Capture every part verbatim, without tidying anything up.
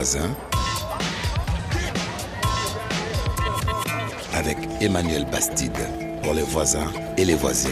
voisins avec Emmanuel Bastide pour les voisins et les voisines.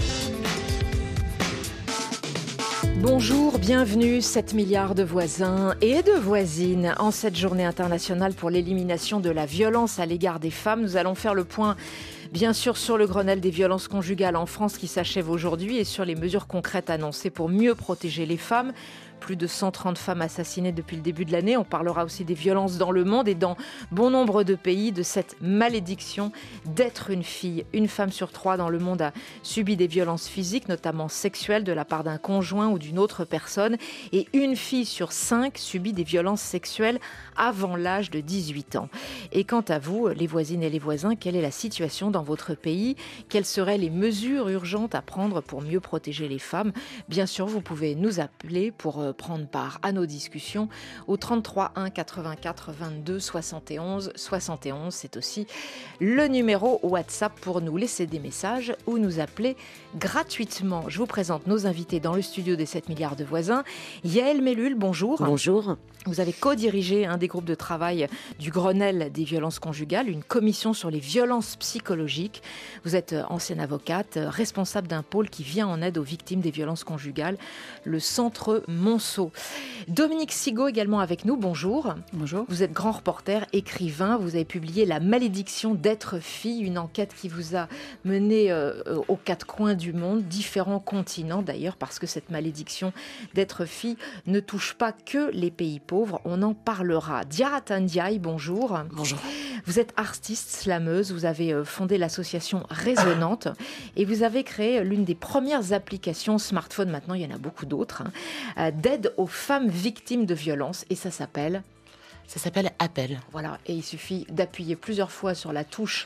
Bonjour, bienvenue, sept milliards de voisins et de voisines. En cette journée internationale pour l'élimination de la violence à l'égard des femmes, nous allons faire le point bien sûr sur le Grenelle des violences conjugales en France qui s'achève aujourd'hui et sur les mesures concrètes annoncées pour mieux protéger les femmes. Plus de cent trente femmes assassinées depuis le début de l'année. On parlera aussi des violences dans le monde et dans bon nombre de pays, de cette malédiction d'être une fille. Une femme sur trois dans le monde a subi des violences physiques, notamment sexuelles, de la part d'un conjoint ou d'une autre personne. Et une fille sur cinq subit des violences sexuelles avant l'âge de dix-huit ans. Et quant à vous, les voisines et les voisins, quelle est la situation dans votre pays ? Quelles seraient les mesures urgentes à prendre pour mieux protéger les femmes ? Bien sûr, vous pouvez nous appeler pour prendre part à nos discussions au trente-trois un quatre-vingt-quatre vingt-deux soixante et onze soixante et onze. C'est aussi le numéro WhatsApp pour nous laisser des messages ou nous appeler gratuitement. Je vous présente nos invités dans le studio des sept milliards de voisins. Yaël Mellul, bonjour. Bonjour. Vous avez co-dirigé un des groupes de travail du Grenelle des violences conjugales, une commission sur les violences psychologiques. Vous êtes ancienne avocate, responsable d'un pôle qui vient en aide aux victimes des violences conjugales, le Centre Monceau. Dominique Sigaud également avec nous, bonjour. Bonjour. Vous êtes grand reporter, écrivain, vous avez publié La malédiction d'être fille, une enquête qui vous a mené euh, aux quatre coins du monde, différents continents d'ailleurs, parce que cette malédiction d'être fille ne touche pas que les pays pauvres, on en parlera. Diarra Ndiaye, bonjour. Bonjour. Vous êtes artiste slameuse, vous avez fondé l'association Résonante et vous avez créé l'une des premières applications smartphone, maintenant il y en a beaucoup d'autres, hein, d'aide aux femmes victimes de violences et ça s'appelle... Ça s'appelle Appel. Voilà, et il suffit d'appuyer plusieurs fois sur la touche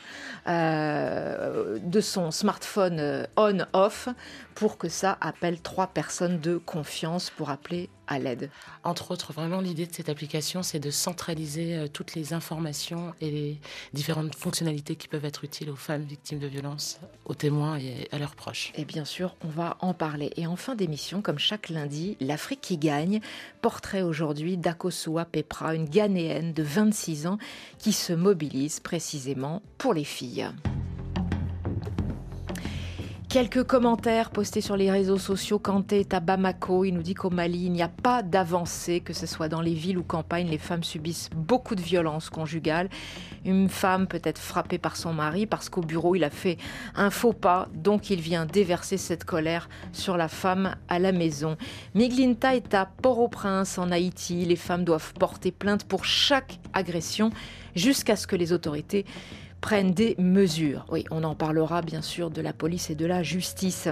euh, de son smartphone euh, on-off pour que ça appelle trois personnes de confiance pour appeler à l'aide. Entre autres, vraiment l'idée de cette application, c'est de centraliser euh, toutes les informations et les différentes fonctionnalités qui peuvent être utiles aux femmes victimes de violences, aux témoins et à leurs proches. Et bien sûr, on va en parler. Et en fin d'émission, comme chaque lundi, l'Afrique qui gagne. Portrait aujourd'hui d'Akosua Pepra, une Ghanéenne de vingt-six ans qui se mobilise précisément pour les filles. Quelques commentaires postés sur les réseaux sociaux. Kanté est à Bamako. Il nous dit qu'au Mali, il n'y a pas d'avancée, que ce soit dans les villes ou campagnes. Les femmes subissent beaucoup de violences conjugales. Une femme peut être frappée par son mari parce qu'au bureau, il a fait un faux pas. Donc, il vient déverser cette colère sur la femme à la maison. Miglinta est à Port-au-Prince, en Haïti. Les femmes doivent porter plainte pour chaque agression jusqu'à ce que les autorités prennent des mesures. Oui, on en parlera bien sûr de la police et de la justice.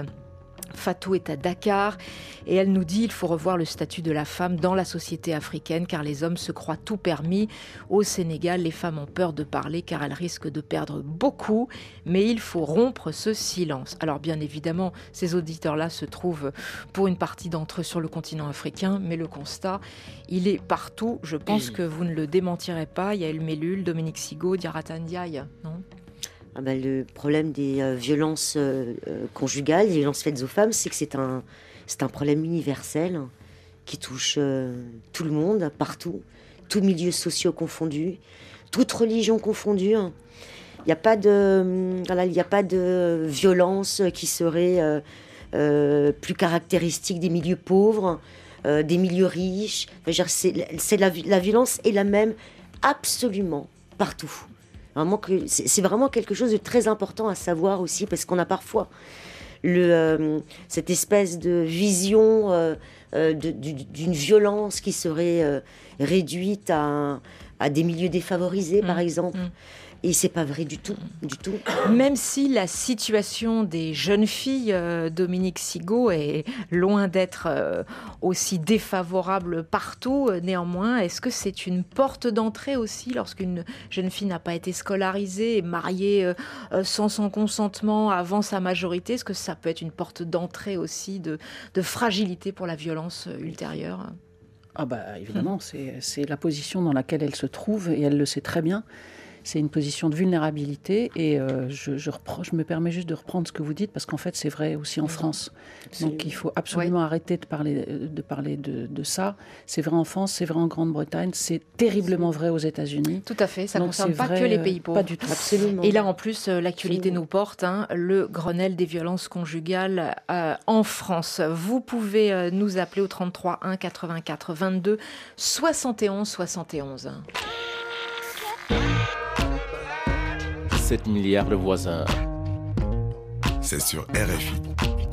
Fatou est à Dakar et elle nous dit qu'il faut revoir le statut de la femme dans la société africaine car les hommes se croient tout permis. Au Sénégal, les femmes ont peur de parler car elles risquent de perdre beaucoup, mais il faut rompre ce silence. Alors bien évidemment, ces auditeurs-là se trouvent pour une partie d'entre eux sur le continent africain, mais le constat, il est partout. Je pense que vous ne le démentirez pas. Yaël Mellul, Dominique Sigaud, Diarra Ndiaye, non ? Ah ben, le problème des euh, violences euh, conjugales, des violences faites aux femmes, c'est que c'est un, c'est un problème universel hein, qui touche euh, tout le monde, partout, tous milieux sociaux confondus, toute religion confondue. Il n'y a pas de, voilà, il n'y a pas de violence qui serait euh, euh, plus caractéristique des milieux pauvres, euh, des milieux riches. Enfin, je veux dire, c'est, c'est la, la violence est la même absolument partout. Vraiment que c'est, c'est vraiment quelque chose de très important à savoir aussi, parce qu'on a parfois le, euh, cette espèce de vision euh, euh, de, d'une violence qui serait euh, réduite à, à des milieux défavorisés, mmh, par exemple. Mmh. Et c'est pas vrai du tout, du tout. Même si la situation des jeunes filles, euh, Dominique Sigaud, est loin d'être euh, aussi défavorable partout, euh, néanmoins, est-ce que c'est une porte d'entrée aussi lorsqu'une jeune fille n'a pas été scolarisée et mariée euh, euh, sans son consentement avant sa majorité? Est-ce que ça peut être une porte d'entrée aussi de, de fragilité pour la violence euh, ultérieure? Ah bah évidemment, mmh. c'est, c'est la position dans laquelle elle se trouve et elle le sait très bien. c'est une position de vulnérabilité. Et euh, je, je, reprends, je me permets juste de reprendre ce que vous dites, parce qu'en fait, c'est vrai aussi en France. Absolument. Donc, il faut absolument ouais. arrêter de parler, de, parler de, de ça. C'est vrai en France, c'est vrai en Grande-Bretagne, c'est terriblement vrai aux États-Unis. Tout à fait, ça ne concerne pas vrai, que les pays pauvres. Pas du tout. Absolument. Et là, en plus, l'actualité absolument. nous porte, hein, le Grenelle des violences conjugales euh, en France. Vous pouvez euh, nous appeler au trente-trois un quatre-vingt-quatre vingt-deux soixante et onze soixante et onze. sept milliards de voisins. C'est sur R F I.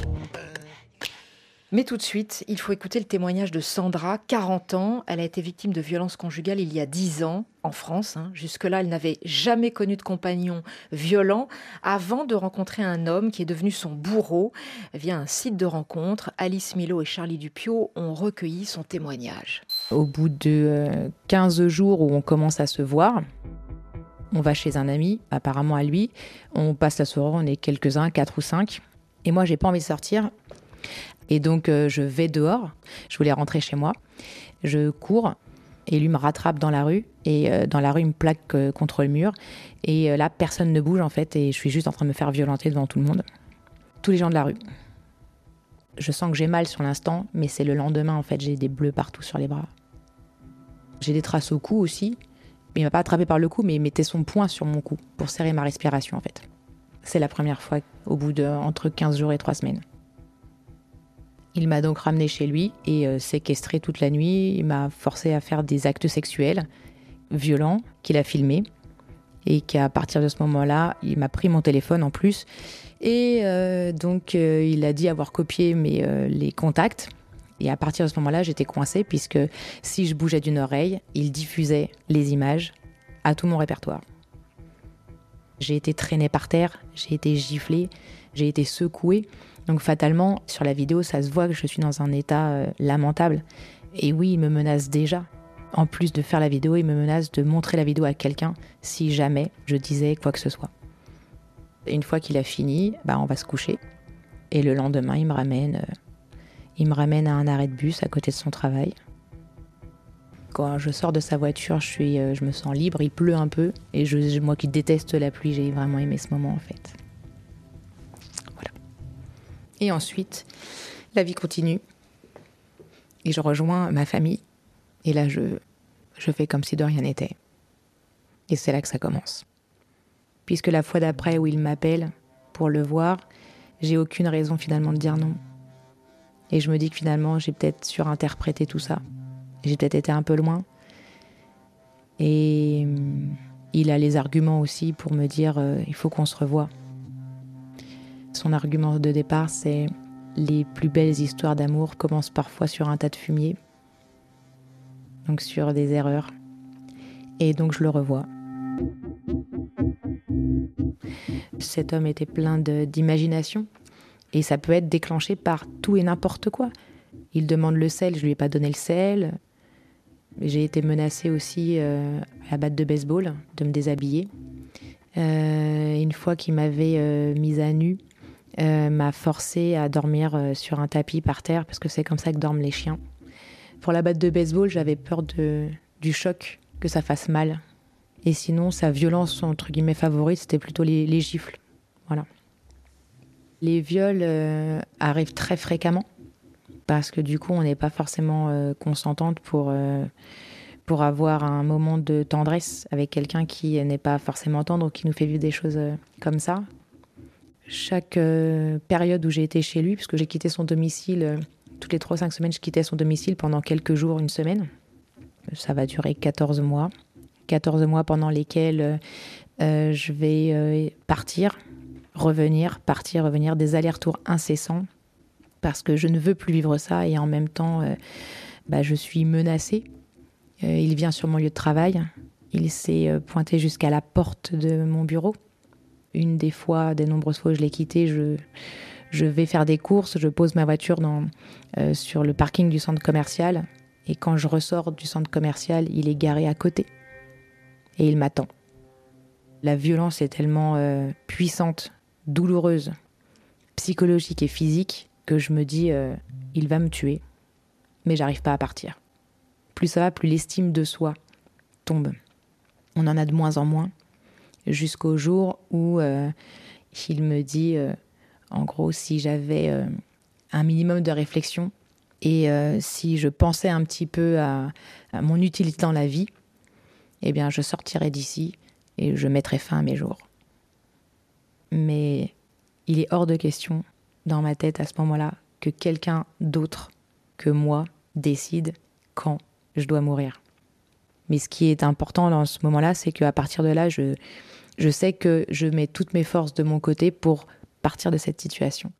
Mais tout de suite, il faut écouter le témoignage de Sandra, quarante ans. Elle a été victime de violences conjugales il y a dix ans, en France. Hein. Jusque-là, elle n'avait jamais connu de compagnon violent avant de rencontrer un homme qui est devenu son bourreau. Via un site de rencontre, Alice Milo et Charlie Dupiot ont recueilli son témoignage. Au bout de quinze jours où on commence à se voir, on va chez un ami, apparemment à lui. On passe la soirée, on est quelques-uns, quatre ou cinq. Et moi, j'ai pas envie de sortir. Et donc, euh, je vais dehors. Je voulais rentrer chez moi. Je cours et lui me rattrape dans la rue. Et euh, dans la rue, il me plaque euh, contre le mur. Et euh, là, personne ne bouge, en fait. Et je suis juste en train de me faire violenter devant tout le monde. Tous les gens de la rue. Je sens que j'ai mal sur l'instant, mais c'est le lendemain, en fait. J'ai des bleus partout sur les bras. J'ai des traces au cou aussi. Il ne m'a pas attrapé par le cou, mais il mettait son poing sur mon cou pour serrer ma respiration, en fait. C'est la première fois, au bout de entre quinze jours et trois semaines. Il m'a donc ramené chez lui et euh, séquestré toute la nuit. Il m'a forcé à faire des actes sexuels violents qu'il a filmés. Et qu'à partir de ce moment-là, il m'a pris mon téléphone en plus. Et euh, donc, euh, il a dit avoir copié mes, euh, les contacts. Et à partir de ce moment-là, j'étais coincée puisque si je bougeais d'une oreille, il diffusait les images à tout mon répertoire. J'ai été traînée par terre, j'ai été giflée, j'ai été secouée. Donc fatalement, sur la vidéo, ça se voit que je suis dans un état euh, lamentable. Et oui, il me menace déjà. En plus de faire la vidéo, il me menace de montrer la vidéo à quelqu'un si jamais je disais quoi que ce soit. Et une fois qu'il a fini, bah, on va se coucher. Et le lendemain, il me ramène, euh, il me ramène à un arrêt de bus à côté de son travail. Quand je sors de sa voiture, je, suis, euh, je me sens libre, il pleut un peu. Et je, moi qui déteste la pluie, j'ai vraiment aimé ce moment en fait. Et ensuite, la vie continue. Et je rejoins ma famille. Et là, je, je fais comme si de rien n'était. Et c'est là que ça commence. Puisque la fois d'après où il m'appelle pour le voir, j'ai aucune raison finalement de dire non. Et je me dis que finalement, j'ai peut-être surinterprété tout ça. J'ai peut-être été un peu loin. Et il a les arguments aussi pour me dire euh, il faut qu'on se revoie. Son argument de départ, c'est « les plus belles histoires d'amour commencent parfois sur un tas de fumier », donc sur des erreurs. Et donc je le revois. Cet homme était plein de, d'imagination et ça peut être déclenché par tout et n'importe quoi. Il demande le sel, je lui ai pas donné le sel. J'ai été menacée aussi euh, à la batte de baseball de me déshabiller. Euh, une fois qu'il m'avait euh, mise à nu, Euh, m'a forcé à dormir euh, sur un tapis par terre parce que c'est comme ça que dorment les chiens. Pour la batte de baseball, j'avais peur de, du choc, que ça fasse mal. Et sinon, sa violence, entre guillemets, favorite, c'était plutôt les, les gifles. Voilà. Les viols euh, arrivent très fréquemment parce que du coup, on n'est pas forcément euh, consentante pour, euh, pour avoir un moment de tendresse avec quelqu'un qui n'est pas forcément tendre ou qui nous fait vivre des choses euh, comme ça. Chaque euh, période où j'ai été chez lui, puisque j'ai quitté son domicile, euh, toutes les trois cinq semaines, je quittais son domicile pendant quelques jours, une semaine. Ça va durer quatorze mois. quatorze mois pendant lesquels euh, euh, je vais euh, partir, revenir, partir, revenir, des allers-retours incessants, parce que je ne veux plus vivre ça et en même temps, euh, bah, je suis menacée. Euh, il vient sur mon lieu de travail. Il s'est euh, pointé jusqu'à la porte de mon bureau. Une des fois, des nombreuses fois où je l'ai quitté, je, je vais faire des courses, je pose ma voiture dans, euh, sur le parking du centre commercial. Et quand je ressors du centre commercial, il est garé à côté. Et il m'attend. La violence est tellement euh, puissante, douloureuse, psychologique et physique que je me dis, euh, il va me tuer. Mais j'arrive pas à partir. Plus ça va, plus l'estime de soi tombe. On en a de moins en moins. jusqu'au jour où euh, il me dit, euh, en gros, si j'avais euh, un minimum de réflexion et euh, si je pensais un petit peu à, à mon utilité dans la vie, eh bien, je sortirais d'ici et je mettrais fin à mes jours. Mais il est hors de question, dans ma tête à ce moment-là, que quelqu'un d'autre que moi décide quand je dois mourir. Mais ce qui est important dans ce moment-là, c'est qu'à partir de là, je, je sais que je mets toutes mes forces de mon côté pour partir de cette situation.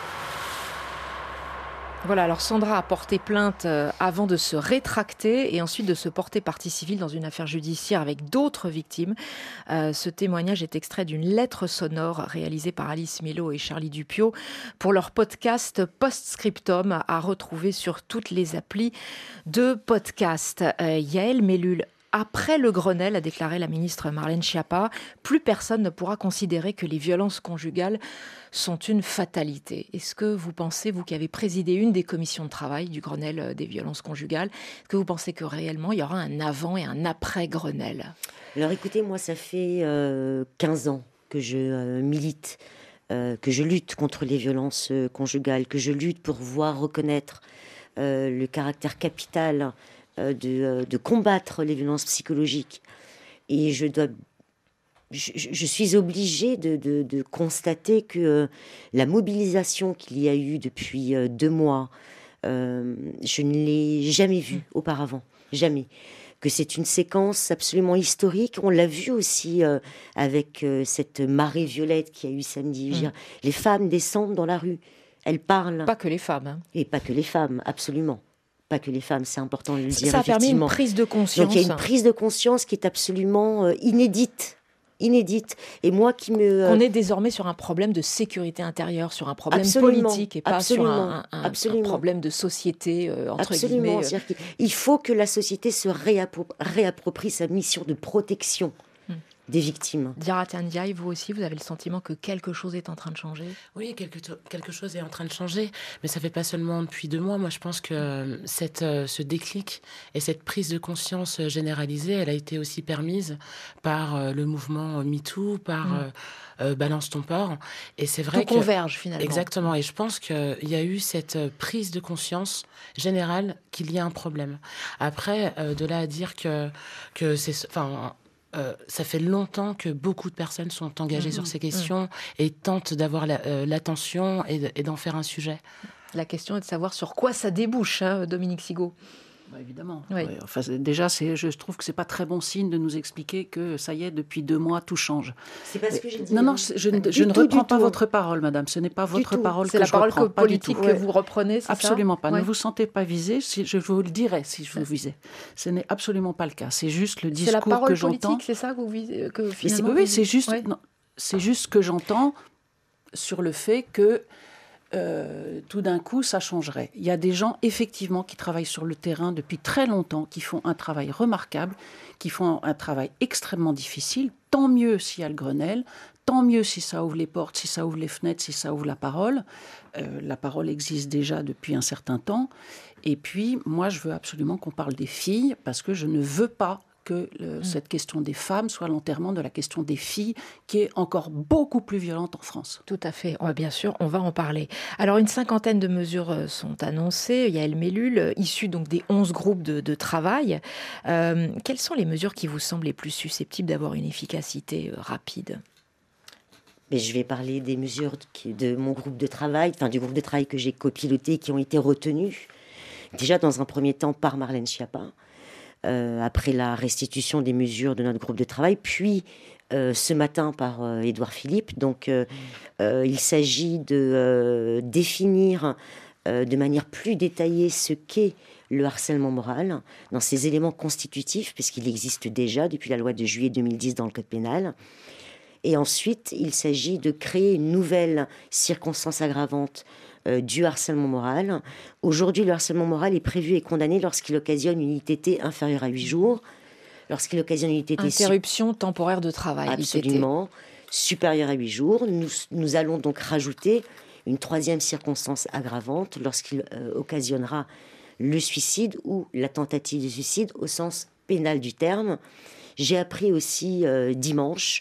Voilà, alors Sandra a porté plainte avant de se rétracter et ensuite de se porter partie civile dans une affaire judiciaire avec d'autres victimes. Euh, ce témoignage est extrait d'une lettre sonore réalisée par Alice Mello et Charlie Dupiot pour leur podcast Postscriptum à retrouver sur toutes les applis de podcast. Euh, Yael Mellul, après le Grenelle, a déclaré la ministre Marlène Schiappa, plus personne ne pourra considérer que les violences conjugales sont une fatalité. Est-ce que vous pensez, vous qui avez présidé une des commissions de travail du Grenelle des violences conjugales, est-ce que vous pensez que réellement il y aura un avant et un après Grenelle ? Alors écoutez, moi ça fait euh, quinze ans que je euh, milite, euh, que je lutte contre les violences euh, conjugales, que je lutte pour voir reconnaître euh, le caractère capital euh, de, euh, de combattre les violences psychologiques. Et je dois Je, je suis obligée de, de, de constater que euh, la mobilisation qu'il y a eu depuis euh, deux mois, euh, je ne l'ai jamais vue auparavant, jamais. Que c'est une séquence absolument historique. On l'a vu aussi euh, avec euh, cette marée violette qu'il y a eu samedi. Je veux dire, les femmes descendent dans la rue, elles parlent. Pas que les femmes. Hein. Et pas que les femmes, absolument. Pas que les femmes, c'est important de le dire. Ça a permis une prise de conscience. Donc il y a une prise de conscience qui est absolument euh, inédite. inédite. Et moi qui me... On est désormais sur un problème de sécurité intérieure, sur un problème absolument, politique et pas absolument, sur un, un, un problème de société, euh, entre absolument, guillemets. Euh... Il faut que la société se réappro- réapproprie sa mission de protection hmm. des victimes. Diarra Ndiaye, vous aussi, vous avez le sentiment que quelque chose est en train de changer ? Oui, quelque, quelque chose est en train de changer, mais ça ne fait pas seulement depuis deux mois. Moi, je pense que cette, ce déclic et cette prise de conscience généralisée, elle a été aussi permise par le mouvement MeToo, par mmh. euh, Balance ton porc. Et c'est vrai Tout que... converge, finalement. Exactement. Et je pense qu'il y a eu cette prise de conscience générale qu'il y a un problème. Après, euh, de là à dire que, que c'est... Enfin, Euh, ça fait longtemps que beaucoup de personnes sont engagées mmh, sur ces questions mmh. et tentent d'avoir la, euh, l'attention et, de, et d'en faire un sujet. La question est de savoir sur quoi ça débouche, hein, Dominique Sigaud. Bah évidemment. Oui. Ouais, enfin, déjà, c'est, je trouve que c'est pas très bon signe de nous expliquer que ça y est, depuis deux mois, tout change. C'est pas ce que j'ai dit. Non, non, je, je, je ne tout, reprends pas tout. votre parole, madame. Ce n'est pas votre tout. parole c'est que la je parole reprends. Que politique que vous reprenez, c'est absolument ça pas. Ouais. Ne vous sentez pas visé. Si, je vous le dirai si je vous visais. Ce n'est absolument pas le cas. C'est juste le discours c'est la parole que j'entends. politique, c'est ça que vous visez que finalement, c'est, oui, c'est juste. Ouais. Non, c'est juste ce que j'entends sur le fait que. Euh, tout d'un coup, ça changerait. Il y a des gens, effectivement, qui travaillent sur le terrain depuis très longtemps, qui font un travail remarquable, qui font un travail extrêmement difficile. Tant mieux s'il y a le Grenelle, tant mieux si ça ouvre les portes, si ça ouvre les fenêtres, si ça ouvre la parole. Euh, la parole existe déjà depuis un certain temps. Et puis, moi, je veux absolument qu'on parle des filles, parce que je ne veux pas que le, mmh. cette question des femmes soit l'enterrement de la question des filles, qui est encore beaucoup plus violente en France. Tout à fait. Ouais, bien sûr, on va en parler. Alors, une cinquantaine de mesures sont annoncées. Yael Mellul, issues donc des onze groupes de, de travail. Euh, quelles sont les mesures qui vous semblent les plus susceptibles d'avoir une efficacité euh, rapide ? Mais je vais parler des mesures de, de mon groupe de travail, enfin du groupe de travail que j'ai copiloté, qui ont été retenues. Déjà, dans un premier temps, par Marlène Schiappa. Euh, après la restitution des mesures de notre groupe de travail, puis euh, ce matin par euh, Édouard Philippe. Donc, euh, euh, il s'agit de euh, définir euh, de manière plus détaillée ce qu'est le harcèlement moral dans ses éléments constitutifs, puisqu'il existe déjà depuis la loi de juillet deux mille dix dans le Code pénal. Et ensuite, il s'agit de créer une nouvelle circonstance aggravante euh, du harcèlement moral. Aujourd'hui, le harcèlement moral est prévu et condamné lorsqu'il occasionne une I T T inférieure à huit jours, lorsqu'il occasionne une I T T... Interruption su- temporaire de travail. Absolument. I T T. Supérieure à huit jours. Nous, nous allons donc rajouter une troisième circonstance aggravante lorsqu'il euh, occasionnera le suicide ou la tentative de suicide au sens pénal du terme. J'ai appris aussi euh, dimanche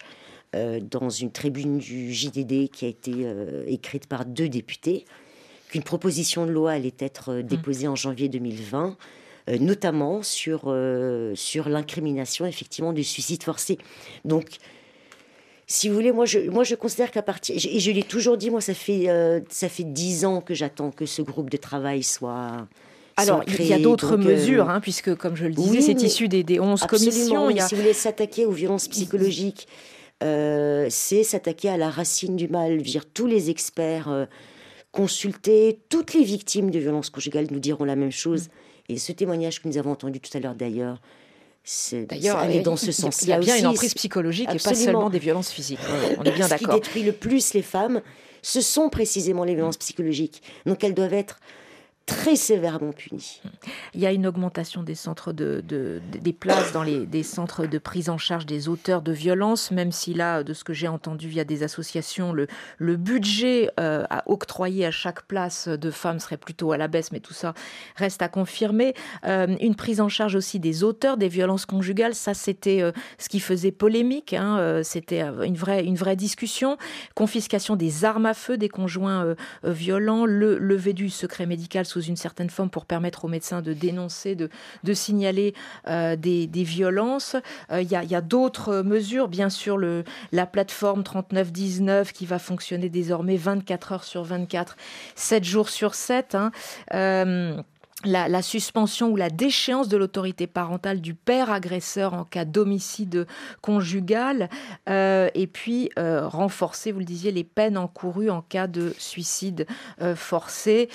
euh, dans une tribune du J D D qui a été euh, écrite par deux députés, qu'une proposition de loi allait être euh, déposée mmh. en janvier deux mille vingt, euh, notamment sur, euh, sur l'incrimination effectivement du suicide forcé. Donc, si vous voulez, moi je, moi je considère qu'à partir... Et je, et je l'ai toujours dit, moi ça fait, euh, ça fait dix ans que j'attends que ce groupe de travail soit... Alors, il y a d'autres donc, mesures, euh... hein, puisque, comme je le disais, oui, c'est issu des, des onze commissions. Il y a... Si vous voulez s'attaquer aux violences psychologiques, euh, c'est s'attaquer à la racine du mal. Je veux dire, tous les experts euh, consultés, toutes les victimes de violences conjugales nous diront la même chose. Mmh. Et ce témoignage que nous avons entendu tout à l'heure, d'ailleurs, c'est, d'ailleurs, ça, dans ce sens-là. Il y a bien aussi, une emprise psychologique absolument. Et pas seulement des violences physiques. On est bien d'accord. Ce qui détruit le plus les femmes, ce sont précisément les violences psychologiques. Donc, elles doivent être très sévèrement punis. Il y a une augmentation des centres de, de, de des places dans les des centres de prise en charge des auteurs de violences, même si là, de ce que j'ai entendu via des associations, le, le budget euh, à octroyer à chaque place de femmes serait plutôt à la baisse, mais tout ça reste à confirmer. Euh, une prise en charge aussi des auteurs des violences conjugales, ça c'était euh, ce qui faisait polémique, hein, euh, c'était une vraie, une vraie discussion. Confiscation des armes à feu des conjoints euh, violents, le lever du secret médical sous une certaine forme pour permettre aux médecins de dénoncer, de, de signaler euh, des, des violences. Il euh, y, y a d'autres mesures, bien sûr le, la plateforme trente-neuf dix-neuf qui va fonctionner désormais vingt-quatre heures sur vingt-quatre, sept jours sur sept. Hein. Euh, La, la suspension ou la déchéance de l'autorité parentale du père agresseur en cas d'homicide conjugal, euh, et puis euh, renforcer, vous le disiez, les peines encourues en cas de suicide euh, forcé.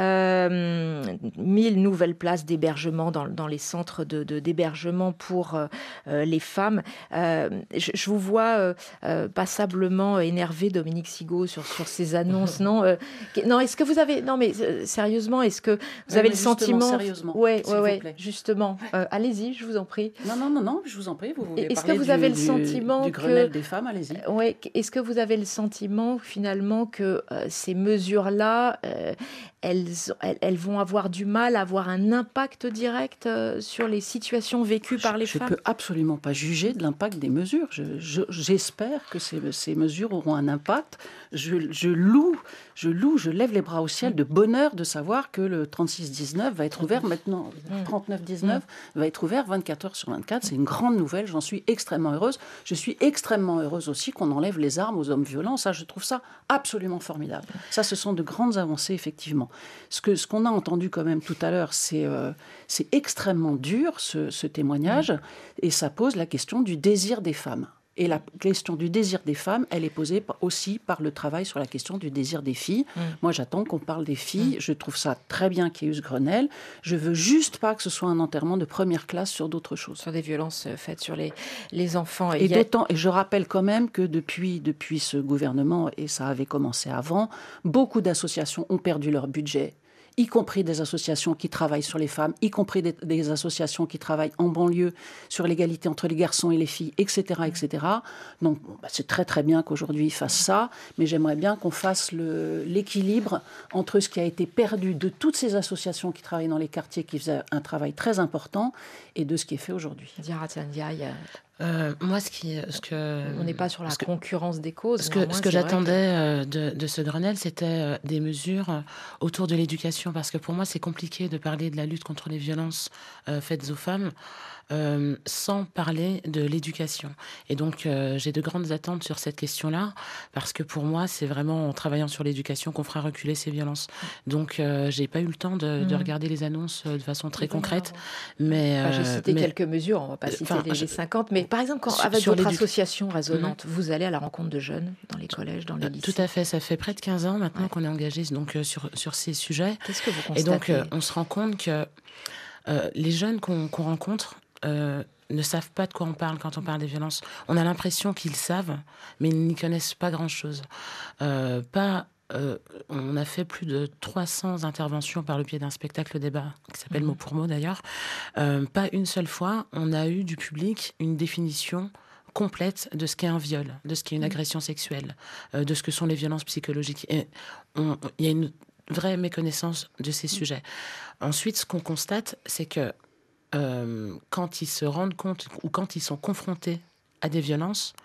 Euh, mille nouvelles places d'hébergement dans, dans les centres de, de, d'hébergement pour euh, les femmes. Euh, je, je vous vois euh, euh, passablement énervé, Dominique Sigaud, sur, sur ces annonces. non, euh, non, est-ce que vous avez... Non, mais euh, sérieusement, est-ce que vous avez oui, le sentiment... Sérieusement, ouais, ouais, ouais, justement. Euh, allez-y, je vous en prie. Non, non, non, non, je vous en prie. Vous voulez est-ce parler que vous du, avez le du, sentiment du que Grenelle des femmes, allez-y. Euh, ouais, est-ce que vous avez le sentiment finalement que euh, ces mesures-là, euh, elles, elles, elles vont avoir du mal à avoir un impact direct euh, sur les situations vécues je, par les je femmes ? Je ne peux absolument pas juger de l'impact des mesures. Je, je, j'espère que ces, ces mesures auront un impact. Je, je loue, je loue, je lève les bras au ciel de bonheur de savoir que le trente-six dix-neuf va être ouvert maintenant, trente-neuf dix-neuf va être ouvert vingt-quatre heures sur vingt-quatre. C'est une grande nouvelle, j'en suis extrêmement heureuse. Je suis extrêmement heureuse aussi qu'on enlève les armes aux hommes violents. Ça, je trouve ça absolument formidable. Ça, ce sont de grandes avancées, effectivement. Ce, que, ce qu'on a entendu quand même tout à l'heure, c'est, euh, c'est extrêmement dur, ce, ce témoignage, et ça pose la question du désir des femmes. Et la question du désir des femmes, elle est posée aussi par le travail sur la question du désir des filles. Mmh. Moi, j'attends qu'on parle des filles. Mmh. Je trouve ça très bien qu'il y ait eu ce Grenelle. Je veux juste pas que ce soit un enterrement de première classe sur d'autres choses. Sur des violences faites sur les, les enfants. Et, et d'autant, et je rappelle quand même que depuis, depuis ce gouvernement, et ça avait commencé avant, beaucoup d'associations ont perdu leur budget, y compris des associations qui travaillent sur les femmes, y compris des, des associations qui travaillent en banlieue sur l'égalité entre les garçons et les filles, et cetera, et cetera. Donc, bon, bah, c'est très très bien qu'aujourd'hui ils fassent ça, mais j'aimerais bien qu'on fasse le, l'équilibre entre ce qui a été perdu de toutes ces associations qui travaillent dans les quartiers, qui faisaient un travail très important, et de ce qui est fait aujourd'hui. Diarra Ndiaye, Euh, moi, ce qui, ce que on n'est pas sur la que, concurrence des causes. Ce que, ce que j'attendais que... de, de ce Grenelle, c'était des mesures autour de l'éducation, parce que pour moi, c'est compliqué de parler de la lutte contre les violences euh, faites aux femmes euh, sans parler de l'éducation. Et donc, euh, j'ai de grandes attentes sur cette question-là, parce que pour moi, c'est vraiment en travaillant sur l'éducation qu'on fera reculer ces violences. Donc, euh, j'ai pas eu le temps de, mmh. de regarder les annonces de façon très concrète, mais enfin, j'ai cité mais, quelques mesures. On va pas citer les, les cinquante, mais par exemple, quand, sur, avec votre association résonante, mmh. vous allez à la rencontre de jeunes dans les collèges, dans les lycées. Tout à fait. Ça fait près de quinze ans maintenant ouais. qu'on est engagé donc, euh, sur, sur ces sujets. Qu'est-ce que vous constatez ? Et donc, euh, on se rend compte que euh, les jeunes qu'on, qu'on rencontre euh, ne savent pas de quoi on parle quand on parle des violences. On a l'impression qu'ils savent, mais ils n'y connaissent pas grand-chose. Euh, pas... Euh, on a fait plus de trois cents interventions par le biais d'un spectacle débat qui s'appelle mmh. Mot pour mot d'ailleurs. Euh, pas une seule fois, on a eu du public une définition complète de ce qu'est un viol, de ce qu'est une agression sexuelle, euh, de ce que sont les violences psychologiques. Et il y a une vraie méconnaissance de ces sujets. Ensuite, ce qu'on constate, c'est que euh, quand ils se rendent compte ou quand ils sont confrontés à des violences,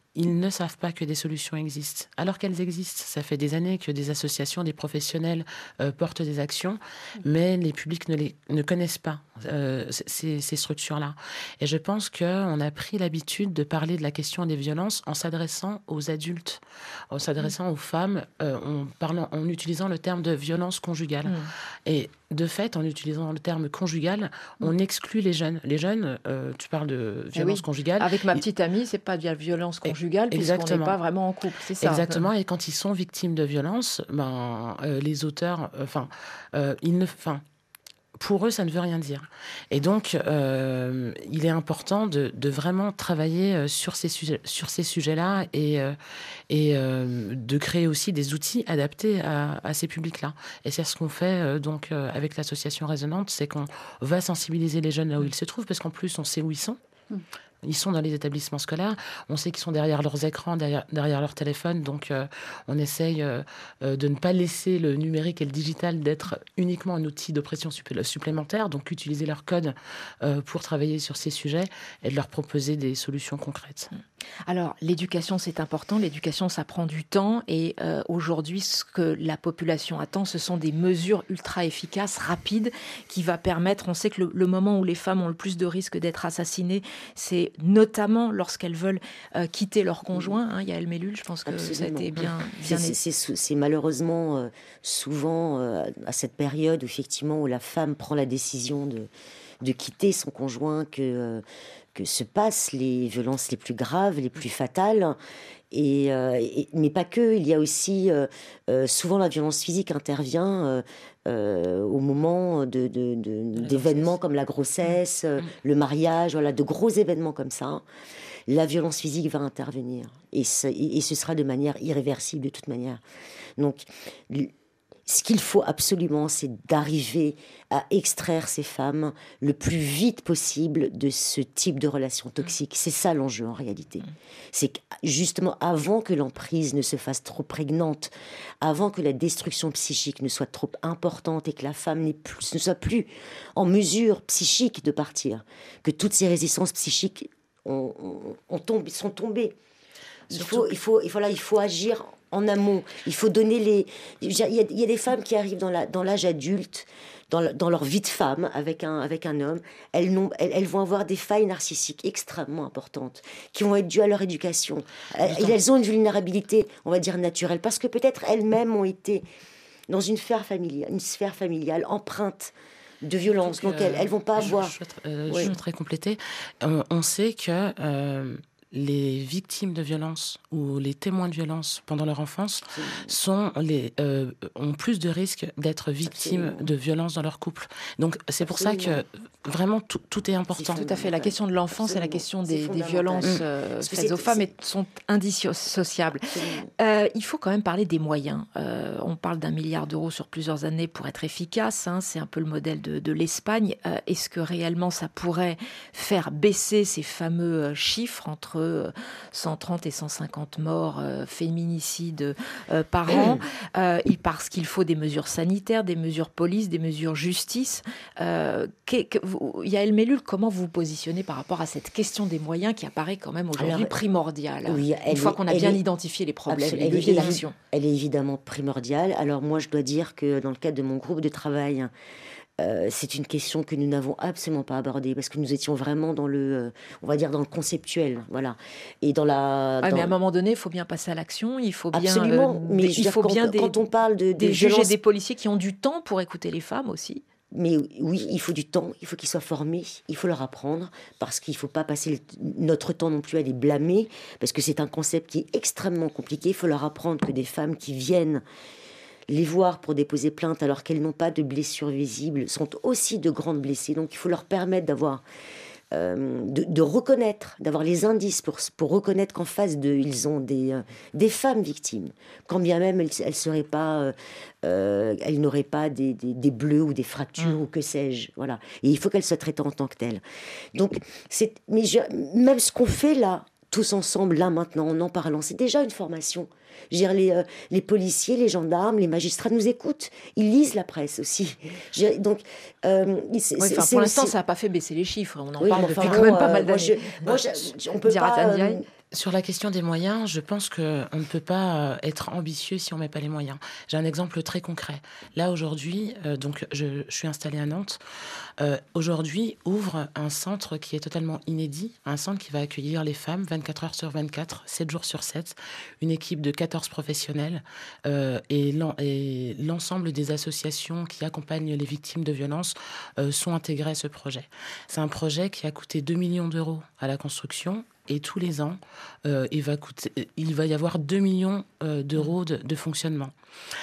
ils ne savent pas que des solutions existent, alors qu'elles existent. Ça fait des années que des associations, des professionnels euh, portent des actions, mais les publics ne, les, ne connaissent pas euh, ces, ces structures-là. Et je pense qu'on a pris l'habitude de parler de la question des violences en s'adressant aux adultes, en s'adressant aux femmes, euh, en, parlant, en utilisant le terme de violence conjugale. Mmh. Et de fait, en utilisant le terme conjugal, on exclut les jeunes. Les jeunes, euh, tu parles de violence oui. conjugale. Avec ma petite amie, c'est pas de la violence conjugale, puisqu'on n'est pas vraiment en couple, c'est ça. Exactement, et quand ils sont victimes de violences, ben, euh, les auteurs, enfin, euh, ils ne... Fin, pour eux, ça ne veut rien dire. Et donc, euh, il est important de, de vraiment travailler sur ces, sujets, sur ces sujets-là et, euh, et euh, de créer aussi des outils adaptés à, à ces publics-là. Et c'est ce qu'on fait euh, donc, euh, avec l'association Résonante, c'est qu'on va sensibiliser les jeunes là où ils se trouvent, parce qu'en plus, on sait où ils sont. Mmh. Ils sont dans les établissements scolaires, on sait qu'ils sont derrière leurs écrans, derrière, derrière leur téléphone, donc euh, on essaye euh, de ne pas laisser le numérique et le digital d'être uniquement un outil d'oppression supplé- supplémentaire, donc utiliser leur code euh, pour travailler sur ces sujets et de leur proposer des solutions concrètes. Alors, l'éducation, c'est important, l'éducation, ça prend du temps, et euh, aujourd'hui, ce que la population attend, ce sont des mesures ultra efficaces, rapides, qui va permettre, on sait que le, le moment où les femmes ont le plus de risques d'être assassinées, c'est notamment lorsqu'elles veulent euh, quitter leur conjoint. Hein, Yael Mellul, je pense que Absolument. ça a été bien... bien c'est, c'est, c'est, c'est malheureusement euh, souvent euh, à cette période où, effectivement, où la femme prend la décision de, de quitter son conjoint que, euh, que se passent les violences les plus graves, les plus fatales. Et, euh, et, mais pas que, il y a aussi euh, euh, souvent la violence physique intervient euh, euh, au moment de, de, de, d'événements comme la grossesse, euh, mmh. le mariage, voilà, de gros événements comme ça. La violence physique va intervenir et ce, et ce sera de manière irréversible de toute manière. Donc, ce qu'il faut absolument, c'est d'arriver à extraire ces femmes le plus vite possible de ce type de relation toxique. C'est ça l'enjeu en réalité. C'est que justement avant que l'emprise ne se fasse trop prégnante, avant que la destruction psychique ne soit trop importante et que la femme n'ait plus, ne soit plus en mesure psychique de partir, que toutes ces résistances psychiques ont, ont, ont tombé, sont tombées. Il faut, il faut, il faut, là, il faut agir en amont. Il faut donner les... Il y a, il y a des femmes qui arrivent dans, la, dans l'âge adulte, dans, la, dans leur vie de femme, avec un, avec un homme. Elles, n'ont, elles, elles vont avoir des failles narcissiques extrêmement importantes, qui vont être dues à leur éducation. Elles, et elles ont une vulnérabilité, on va dire, naturelle, parce que peut-être elles-mêmes ont été dans une sphère familiale, une sphère familiale empreinte de violence. Donc, donc elles, elles vont pas avoir... Je, je, euh, ouais. je voudrais compléter. On, on sait que... Euh, les victimes de violences ou les témoins de violences pendant leur enfance sont les, euh, ont plus de risques d'être victimes Absolument. de violences dans leur couple. Donc c'est pour Absolument. ça que vraiment tout, tout est important. C'est tout à fait. La question de l'enfance et la question des, des violences euh, faites aux femmes est, sont indissociables. Euh, il faut quand même parler des moyens. Euh, on parle d'un milliard d'euros sur plusieurs années pour être efficace. Hein, c'est un peu le modèle de, de l'Espagne. Euh, est-ce que réellement ça pourrait faire baisser ces fameux chiffres entre cent trente et cent cinquante morts, euh, féminicides euh, par an, euh, parce qu'il faut des mesures sanitaires, des mesures police, des mesures justice. Euh, que, que, vous, Yael Mellul, comment vous vous positionnez par rapport à cette question des moyens qui apparaît quand même aujourd'hui Alors, primordiale, oui, une fois est, qu'on a bien est, identifié les problèmes, les leviers d'action? Elle est évidemment primordiale. Alors moi, je dois dire que dans le cadre de mon groupe de travail, Euh, c'est une question que nous n'avons absolument pas abordée parce que nous étions vraiment dans le, euh, on va dire dans le conceptuel, voilà. Et dans la. Ah, dans... Mais à un moment donné, il faut bien passer à l'action. Il faut bien. Absolument. Euh, mais il faut quand, bien des, quand on parle de, des de juges violences... et des policiers qui ont du temps pour écouter les femmes aussi. Mais oui, il faut du temps, il faut qu'ils soient formés, il faut leur apprendre, parce qu'il ne faut pas passer le, notre temps non plus à les blâmer, parce que c'est un concept qui est extrêmement compliqué. Il faut leur apprendre que des femmes qui viennent les voir pour déposer plainte alors qu'elles n'ont pas de blessures visibles sont aussi de grandes blessées. Donc il faut leur permettre d'avoir, euh, de, de reconnaître, d'avoir les indices pour, pour reconnaître qu'en face d'eux, ils ont des, euh, des femmes victimes. Quand bien même elles, elles seraient pas, euh, elles n'auraient pas des, des, des bleus ou des fractures mmh. ou que sais-je. Voilà. Et il faut qu'elles soient traitées en tant que telles. Donc, c'est, mais je, même ce qu'on fait là, tous ensemble, là maintenant, en en parlant, c'est déjà une formation. Je veux dire, les, euh, les policiers, les gendarmes, les magistrats nous écoutent. Ils lisent la presse aussi. Je veux dire, donc, euh, c'est, oui, c'est, c'est pour l'instant, aussi... ça n'a pas fait baisser les chiffres. On en oui, parle enfin, depuis bon, quand même pas euh, mal d'années. Moi, je, moi je, on peut pas... Euh, Sur la question des moyens, je pense qu'on ne peut pas être ambitieux si on ne met pas les moyens. J'ai un exemple très concret. Là, aujourd'hui, euh, donc je, je suis installée à Nantes. Euh, aujourd'hui, ouvre un centre qui est totalement inédit, un centre qui va accueillir les femmes vingt-quatre heures sur vingt-quatre, sept jours sur sept, une équipe de quatorze professionnels euh, et, l'en, et l'ensemble des associations qui accompagnent les victimes de violences euh, sont intégrées à ce projet. C'est un projet qui a coûté deux millions d'euros à la construction. Et tous les ans, euh, il, va coûter, il va y avoir deux millions euh, d'euros de, de fonctionnement.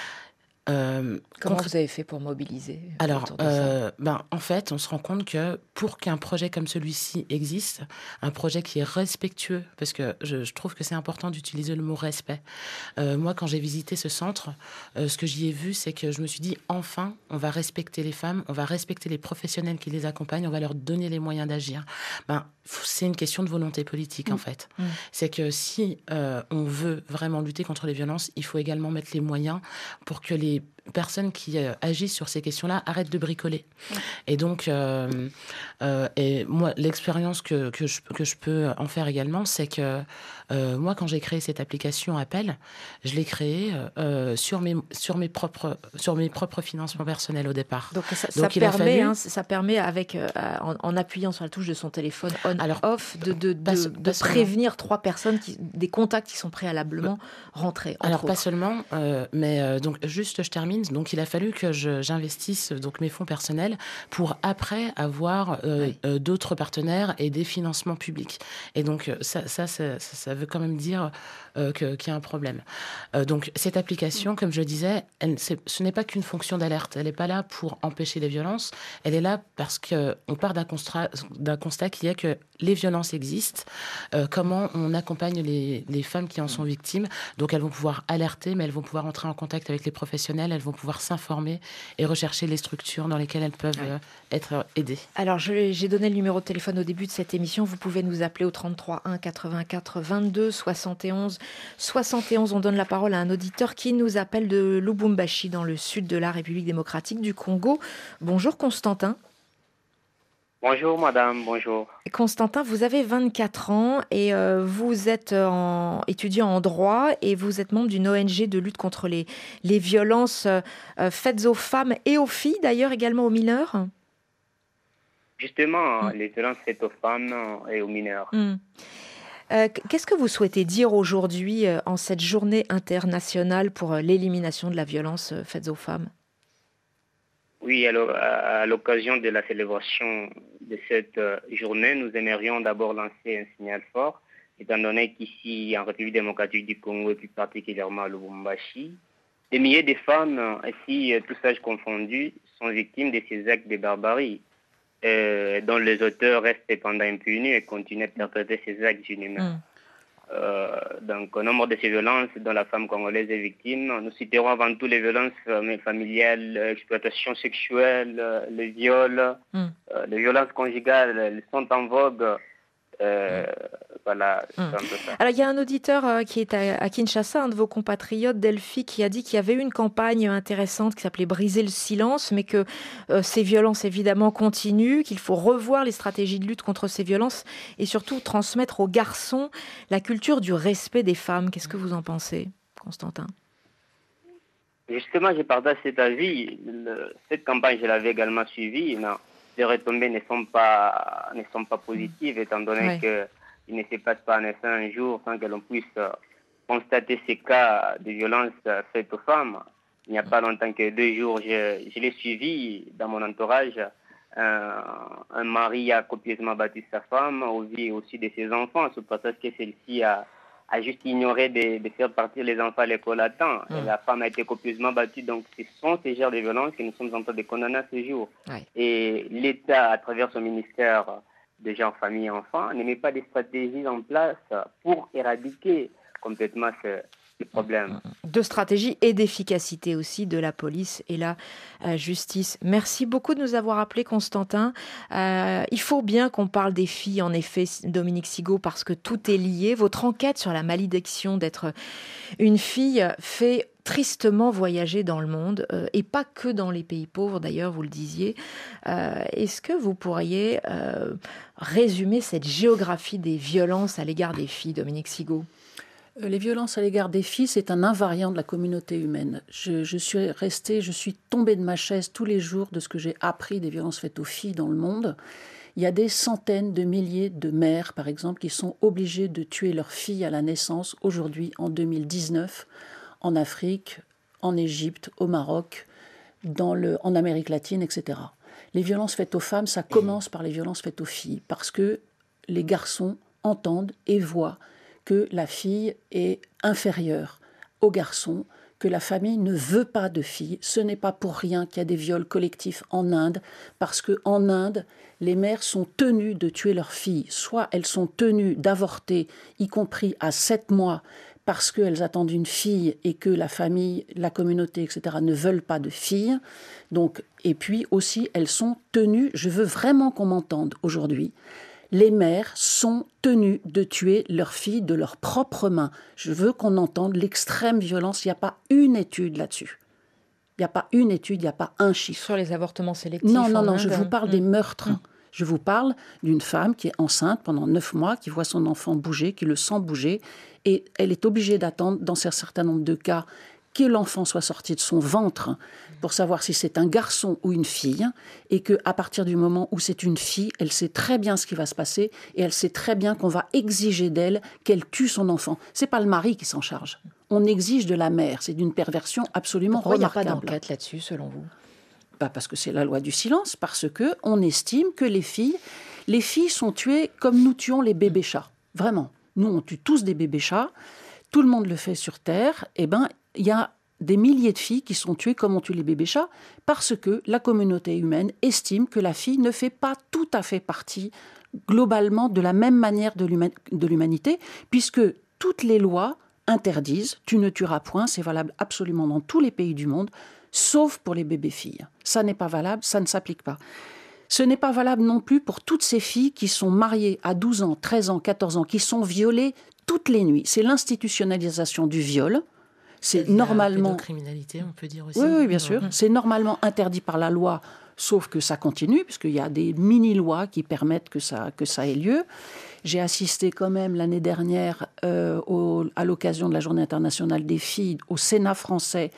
Euh, Comment contre... vous avez fait pour mobiliser Alors, euh, ben, en fait, on se rend compte que pour qu'un projet comme celui-ci existe, un projet qui est respectueux, parce que je, je trouve que c'est important d'utiliser le mot respect. Euh, moi, quand j'ai visité ce centre, euh, ce que j'y ai vu, c'est que je me suis dit, enfin, on va respecter les femmes, on va respecter les professionnels qui les accompagnent, on va leur donner les moyens d'agir. Ben, c'est une question de volonté politique, mmh. en fait. Mmh. C'est que si euh, on veut vraiment lutter contre les violences, il faut également mettre les moyens pour que les personnes qui euh, agissent sur ces questions-là arrêtent de bricoler. Mmh. Et donc, euh, euh, et moi, l'expérience que, que, je, que je peux en faire également, c'est que euh, moi, quand j'ai créé cette application Appel, je l'ai créée euh, sur, mes, sur, mes propres, sur mes propres financements personnels au départ. Donc, ça, donc, ça, permet, fallu... hein, ça permet, avec, euh, en, en appuyant sur la touche de son téléphone on-off, de, de, de, pas, de, pas de prévenir trois personnes, qui, des contacts qui sont préalablement rentrés. Alors, autres. pas seulement, euh, mais euh, donc, juste, je termine. Donc, il a fallu que je, j'investisse donc, mes fonds personnels pour après avoir euh, oui. euh, d'autres partenaires et des financements publics. Et donc, ça, ça, ça, ça veut quand même dire euh, que, qu'il y a un problème. Euh, donc, cette application, comme je le disais, elle, c'est, ce n'est pas qu'une fonction d'alerte. Elle n'est pas là pour empêcher les violences. Elle est là parce qu'on part d'un constat, d'un constat qui est que les violences existent. Euh, comment on accompagne les, les femmes qui en sont victimes. Donc, elles vont pouvoir alerter, mais elles vont pouvoir entrer en contact avec les professionnels. Elles vont pouvoir s'informer et rechercher les structures dans lesquelles elles peuvent euh, être aidées. Alors, je, j'ai donné le numéro de téléphone au début de cette émission. Vous pouvez nous appeler au trente-trois un quatre-vingt-quatre vingt-deux soixante et onze soixante et onze. On donne la parole à un auditeur qui nous appelle de Lubumbashi, dans le sud de la République démocratique du Congo. Bonjour Constantin. Bonjour madame, bonjour. Constantin, vous avez vingt-quatre ans et euh, vous êtes en, étudiant en droit et vous êtes membre d'une O N G de lutte contre les, les violences euh, faites aux femmes et aux filles, d'ailleurs également aux mineurs. Justement, mmh. les violences faites aux femmes et aux mineurs. Mmh. Euh, qu'est-ce que vous souhaitez dire aujourd'hui euh, en cette journée internationale pour euh, l'élimination de la violence euh, faite aux femmes ? Oui, alors, à l'occasion de la célébration de cette journée, nous aimerions d'abord lancer un signal fort, étant donné qu'ici, en République démocratique du Congo, et plus particulièrement à Lubumbashi, des milliers de femmes, ainsi tous âges confondus, sont victimes de ces actes de barbarie, euh, dont les auteurs restent cependant impunis et continuent à perpétrer ces actes inhumains. Mmh. Euh, donc, au nombre de ces violences dont la femme congolaise est victime, nous citerons avant tout les violences familiales, l'exploitation sexuelle, les viols, mm. euh, les violences conjugales, elles sont en vogue. Euh, mm. Voilà, c'est mm. un peu ça. Alors, il y a un auditeur euh, qui est à, à Kinshasa, un de vos compatriotes, Delphi, qui a dit qu'il y avait eu une campagne intéressante qui s'appelait Briser le silence, mais que euh, ces violences, évidemment, continuent, qu'il faut revoir les stratégies de lutte contre ces violences et surtout transmettre aux garçons la culture du respect des femmes. Qu'est-ce que vous en pensez, Constantin ? Justement, je partage cet avis. Le, cette campagne, je l'avais également suivie. Non, les retombées ne sont pas, ne sont pas positives, étant donné ouais. que il ne se passe pas en effet un jour sans que l'on puisse constater ces cas de violence faites aux femmes. Il n'y a pas longtemps que deux jours, je, je l'ai suivi dans mon entourage. Un, un mari a copieusement battu sa femme, au vu aussi de ses enfants, sous prétexte que celle-ci a, a juste ignoré de, de faire partir les enfants à l'école à temps. Mmh. La femme a été copieusement battue. Donc, ce sont ces genres de violences que nous sommes en train de condamner à ce jour. Ouais. Et l'État, à travers son ministère de genre, famille et enfants, ne met pas de stratégies en place pour éradiquer complètement ce, ce problème. De stratégie et d'efficacité aussi de la police et la euh, justice. Merci beaucoup de nous avoir appelés, Constantin. Euh, il faut bien qu'on parle des filles, en effet, Dominique Sigaud, parce que tout est lié. Votre enquête sur la malédiction d'être une fille fait tristement voyagé dans le monde, euh, et pas que dans les pays pauvres, d'ailleurs, vous le disiez. Euh, est-ce que vous pourriez euh, résumer cette géographie des violences à l'égard des filles, Dominique Sigaud ? Les violences à l'égard des filles, c'est un invariant de la communauté humaine. Je, je suis restée, je suis tombée de ma chaise tous les jours de ce que j'ai appris des violences faites aux filles dans le monde. Il y a des centaines de milliers de mères, par exemple, qui sont obligées de tuer leurs filles à la naissance, aujourd'hui, en deux mille dix-neuf, en Afrique, en Égypte, au Maroc, dans le, en Amérique latine, et cetera. Les violences faites aux femmes, ça commence par les violences faites aux filles, parce que les garçons entendent et voient que la fille est inférieure au garçon, que la famille ne veut pas de filles. Ce n'est pas pour rien qu'il y a des viols collectifs en Inde, parce qu'en Inde, les mères sont tenues de tuer leurs filles. Soit elles sont tenues d'avorter, y compris à sept mois, parce qu'elles attendent une fille et que la famille, la communauté, et cetera ne veulent pas de filles. Donc, et puis aussi, elles sont tenues, je veux vraiment qu'on m'entende aujourd'hui, les mères sont tenues de tuer leurs filles de leurs propres mains. Je veux qu'on entende l'extrême violence. Il n'y a pas une étude là-dessus. Il n'y a pas une étude, il n'y a pas un chiffre. Sur les avortements sélectifs. Non, non, non, Inde. je vous parle mmh. des meurtres. Mmh. Je vous parle d'une femme qui est enceinte pendant neuf mois, qui voit son enfant bouger, qui le sent bouger, et elle est obligée d'attendre, dans un certain nombre de cas, que l'enfant soit sorti de son ventre pour savoir si c'est un garçon ou une fille, et qu'à partir du moment où c'est une fille, elle sait très bien ce qui va se passer, et elle sait très bien qu'on va exiger d'elle qu'elle tue son enfant. C'est pas le mari qui s'en charge. On exige de la mère. C'est d'une perversion absolument Pourquoi remarquable. il n'y a pas d'enquête là-dessus, selon vous ? Bah parce que c'est la loi du silence, parce qu'on estime que les filles, les filles sont tuées comme nous tuons les bébés chats. Vraiment. Nous, on tue tous des bébés chats. Tout le monde le fait sur Terre. Eh ben, il y a des milliers de filles qui sont tuées comme on tue les bébés chats parce que la communauté humaine estime que la fille ne fait pas tout à fait partie globalement de la même manière de, l'human- de l'humanité, puisque toutes les lois interdisent, tu ne tueras point, c'est valable absolument dans tous les pays du monde, sauf pour les bébés filles. Ça n'est pas valable, ça ne s'applique pas. Ce n'est pas valable non plus pour toutes ces filles qui sont mariées à douze ans, treize ans, quatorze ans, qui sont violées toutes les nuits. C'est l'institutionnalisation du viol. C'est normalement... La pédocriminalité, on peut dire aussi. Oui, oui, bien sûr. Mmh. C'est normalement interdit par la loi, sauf que ça continue, puisqu'il y a des mini-lois qui permettent que ça, que ça ait lieu. J'ai assisté quand même l'année dernière, euh, au, à l'occasion de la Journée internationale des filles, au Sénat français,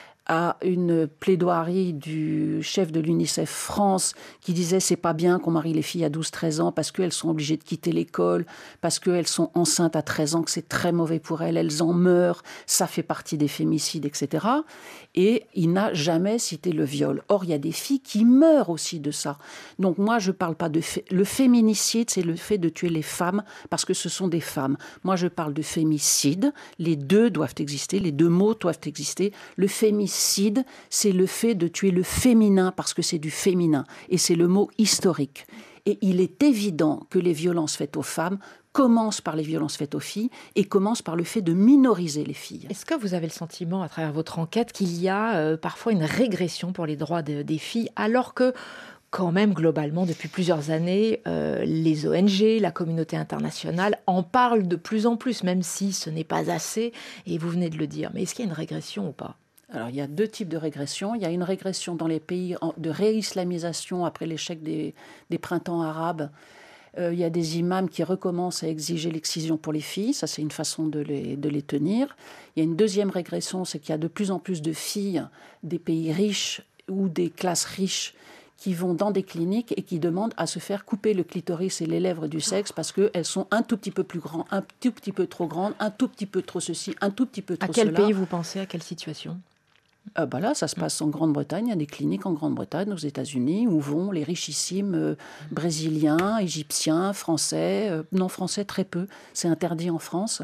à une plaidoirie du chef de l'UNICEF France qui disait c'est pas bien qu'on marie les filles à douze treize ans parce qu'elles sont obligées de quitter l'école, parce qu'elles sont enceintes à treize ans, que c'est très mauvais pour elles, elles en meurent, ça fait partie des fémicides, et cetera. Et il n'a jamais cité le viol. Or, il y a des filles qui meurent aussi de ça. Donc moi, je parle pas de... Fé... Le féminicide, c'est le fait de tuer les femmes parce que ce sont des femmes. Moi, je parle de fémicide. Les deux doivent exister, les deux mots doivent exister. Le fémicide, c'est le fait de tuer le féminin parce que c'est du féminin et c'est le mot historique. Et il est évident que les violences faites aux femmes commencent par les violences faites aux filles et commencent par le fait de minoriser les filles. Est-ce que vous avez le sentiment, à travers votre enquête, qu'il y a euh, parfois une régression pour les droits de, des filles, alors que quand même, globalement, depuis plusieurs années, euh, les O N G, la communauté internationale en parlent de plus en plus, même si ce n'est pas assez, et vous venez de le dire. Mais est-ce qu'il y a une régression ou pas ? Alors, il y a deux types de régression. Il y a une régression dans les pays de réislamisation après l'échec des, des printemps arabes. Euh, il y a des imams qui recommencent à exiger l'excision pour les filles. Ça, c'est une façon de les, de les tenir. Il y a une deuxième régression, c'est qu'il y a de plus en plus de filles des pays riches ou des classes riches qui vont dans des cliniques et qui demandent à se faire couper le clitoris et les lèvres du sexe parce qu'elles sont un tout petit peu plus grandes, un tout petit peu trop grandes, un tout petit peu trop ceci, un tout petit peu trop cela. À quel pays vous pensez ? À quelle situation ? Euh, bah là, ça se passe en Grande-Bretagne. Il y a des cliniques en Grande-Bretagne, aux États-Unis, où vont les richissimes euh, brésiliens, égyptiens, français. Euh, non, français, très peu. C'est interdit en France.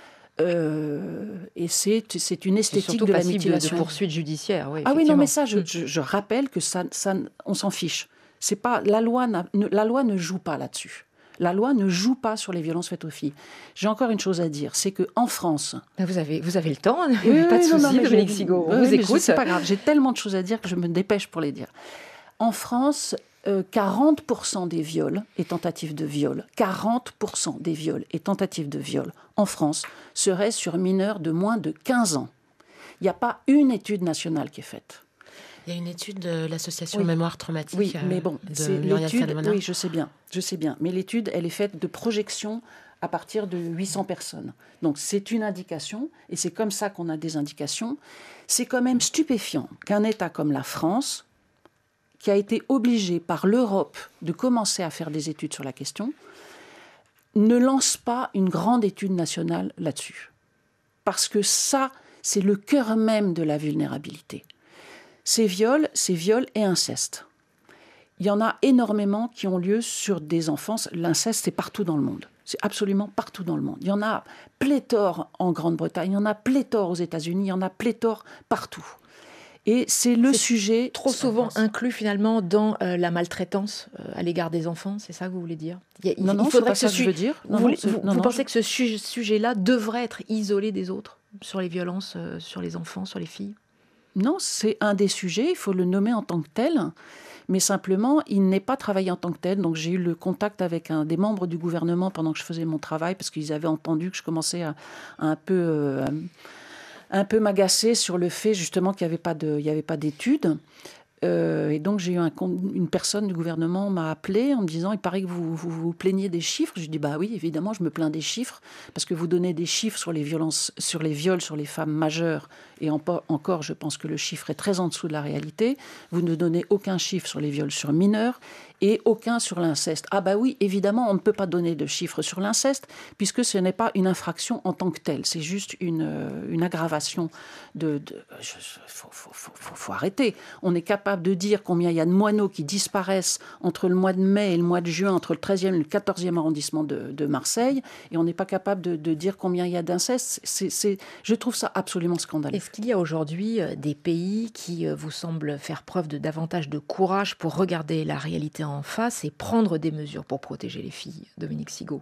Euh, et c'est, c'est une esthétique c'est de la mutilation. mutilation. C'est surtout de poursuites judiciaires, oui. Ah oui, non, mais ça, je, je, je rappelle que ça, ça, on s'en fiche. C'est pas, la loi n'a, ne, la loi ne joue pas là-dessus. La loi ne joue pas sur les violences faites aux filles. J'ai encore une chose à dire, c'est qu'en France... Vous avez, vous avez le temps, oui, pas de oui, souci, non, non, Dominique Sigaud, on oui, vous écoute. C'est pas grave, j'ai tellement de choses à dire que je me dépêche pour les dire. En France, euh, quarante pour cent des viols et tentatives de viol, quarante pour cent des viols et tentatives de viol en France seraient sur mineurs de moins de quinze ans. Il n'y a pas une étude nationale qui est faite. Il y a une étude de l'association oui. Mémoire Traumatique. Oui, mais bon, de c'est Muriel l'étude. Salomona. Oui, je sais bien, je sais bien. Mais l'étude, elle est faite de projections à partir de huit cents personnes. Donc c'est une indication, et c'est comme ça qu'on a des indications. C'est quand même stupéfiant qu'un État comme la France, qui a été obligé par l'Europe de commencer à faire des études sur la question, ne lance pas une grande étude nationale là-dessus. Parce que ça, c'est le cœur même de la vulnérabilité. Ces viols, c'est viols et inceste. Il y en a énormément qui ont lieu sur des enfants. L'inceste, c'est partout dans le monde. C'est absolument partout dans le monde. Il y en a pléthore en Grande-Bretagne, il y en a pléthore aux États-Unis, il y en a pléthore partout. Et c'est le c'est sujet... Trop souvent inclus finalement dans euh, la maltraitance euh, à l'égard des enfants, c'est ça que vous voulez dire? Il, y a, Non, non, il c'est pas ça que je veux dire. Vous, non, vous, non, vous, non, vous non, pensez je... que ce su- sujet-là devrait être isolé des autres sur les violences euh, sur les enfants, sur les filles? Non, c'est un des sujets, il faut le nommer en tant que tel, mais simplement, il n'est pas travaillé en tant que tel. Donc j'ai eu le contact avec un des membres du gouvernement pendant que je faisais mon travail, parce qu'ils avaient entendu que je commençais à, à un peu, euh, un peu m'agacer sur le fait justement qu'il n'y avait pas de, il y avait pas d'études. Euh, et donc j'ai eu un, une personne du gouvernement m'a appelé en me disant, il paraît que vous vous, vous plaignez des chiffres. Je dis bah oui, évidemment, je me plains des chiffres parce que vous donnez des chiffres sur les violences, sur les viols sur les femmes majeures. Et en, encore, je pense que le chiffre est très en dessous de la réalité. Vous ne donnez aucun chiffre sur les viols sur mineurs et aucun sur l'inceste. Ah bah oui, évidemment, on ne peut pas donner de chiffres sur l'inceste puisque ce n'est pas une infraction en tant que telle. C'est juste une, une aggravation de... de je, faut, faut, faut, faut, faut arrêter. On est capable de dire combien il y a de moineaux qui disparaissent entre le mois de mai et le mois de juin, entre le treizième et le quatorzième arrondissement de, de Marseille, et on n'est pas capable de, de dire combien il y a d'inceste. C'est, c'est, je trouve ça absolument scandaleux. Est-ce qu'il y a aujourd'hui des pays qui vous semblent faire preuve de davantage de courage pour regarder la réalité en face et prendre des mesures pour protéger les filles, Dominique Sigaud?